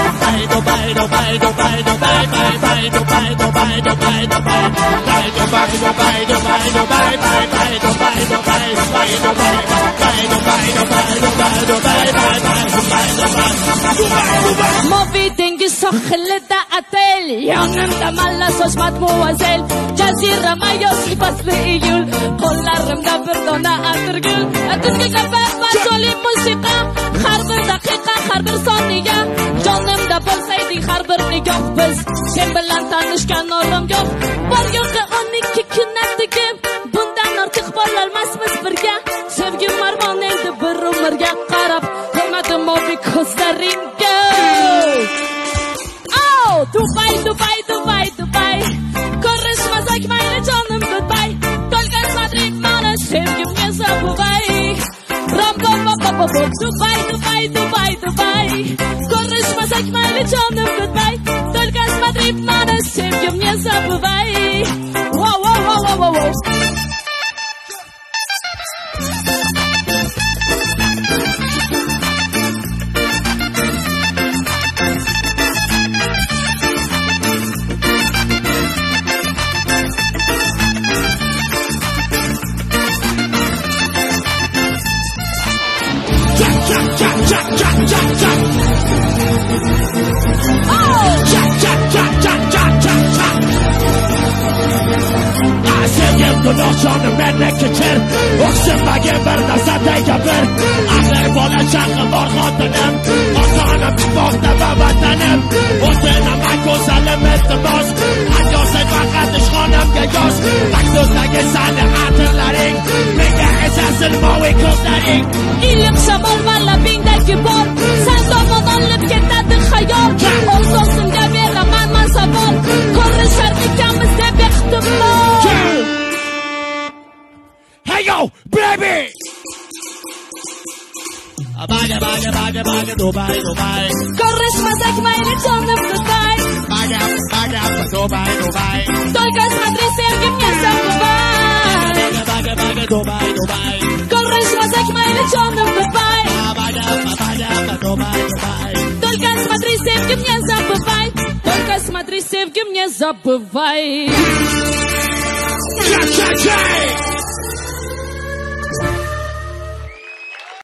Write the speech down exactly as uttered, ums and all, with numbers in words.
Dubai, Dubai, Dubai, Dubai, Dubai, Dubai, Dubai, Dubai, Dubai, Dubai, Dubai, Dubai, Dubai, Dubai, Dubai, Dubai, Dubai, Dubai. Movi dengi soxilida atel, yonimda malla soch mademoiselle. Jazira mayoz libosli iyul, qo'llarimda bir dona atirgul. Tungi kafa va joli musiqa, har bir daqiqa, har bir soniya. Jonimda bo'lsayding har bir nigoh biz, sen bilan tanishgan olam yo'q. Bor yo'qi o'n ikki kun atigim, bundan ortiq bo'lolmasmiz birga. Sevgim armon endi bir umrga qarab, ko'rmadim movi ko'zlaringga. Oh, Dubai, Dubai, Dubai, Dubai. Ko'rishmasak mayli jonim goodbye. To'lgan sadring mana sevgimga zabuvay. Ram bom bom bom bom. Dubai, Dubai, Dubai, Dubai. Ko'rishmasak mayli jonim goodbye. To'lgan sadring mana sevgimga zabuvay. Wow, wow, wow, wow, wow. Jonim meni kechir, o'xshamagan bir narsaday gapir. Aqli bola chaqi bor xotinim, ota-onam tutmoqda va vatanim. O'zinaman go'zalim iltimos, ajoyib faqat ishxonamga yosh. Maktabdagi sani atirlaring, menga esasil movi ko'zlaring. Iliq shamol va labingdagi bor, sen tomon olib ketadi xayol. O'z-o'zimga beraman man savol, ko'rishar ekanmiz deb ehtimol. Hey yo, baby! Baga, baga, baga, baga, Dubai, Dubai. Ko'rishmasak mayli jonim goodbye. Baga, baga, Dubai, Dubai. To'lgan madri sevgimga zabuvay. Baga, baga, baga, Dubai, Dubai. Ko'rishmasak mayli jonim goodbye. Baga, baga, Dubai, Dubai. To'lgan madri sevgimga zabuvay. To'lgan madri sevgimga zabuvay. Cha cha cha!